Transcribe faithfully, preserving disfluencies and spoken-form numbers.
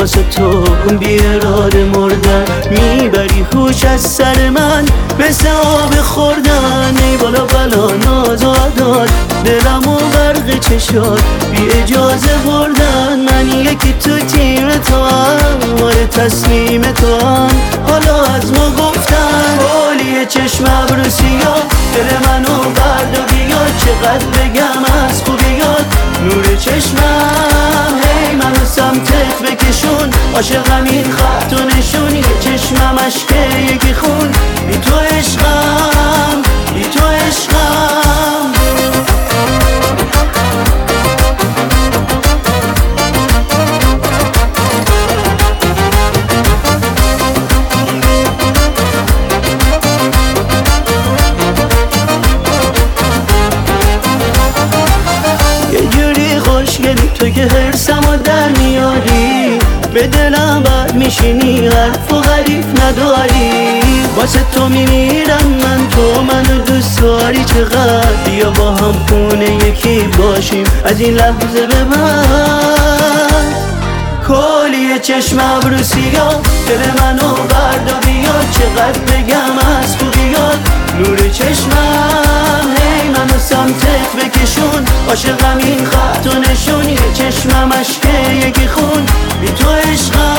واسه تو بی اراده مردن، میبری هوش از سر من مثل آب خوردن. ای بالا بلا ناز و عداد، دلم و برق چشات بی اجازه بردن. من یکی تو تیم تو هم، آره تسلیم تو هم، حالا از ما گفتن. حالی چشم ابرو سیاه، دل منو برد و بیاد، چقدر بگم از خوبیات نور چشمم. هی منو سمتت بکشون، عاشقم این خط و نشونی، چشمم عشقه یکی خون. بی تو عشقم، بی تو عشقم. تو که حرسمو در میاری، به دلم بد میشینی، حرف و غریف نداری. واسه تو میمیرم من، تو منو دوست داری چقدر. بیا با هم خونه یکی باشیم از این لحظه به بعد. کلی چشم ابرو سیاه، دل منو برد و بیاد، چقدر بگم از خوبیات نور چشمم. هی منو سمتت بکشون، عاشقم این خط و نشونی، چشمم عشقه یکی خون. بی تو عشقم.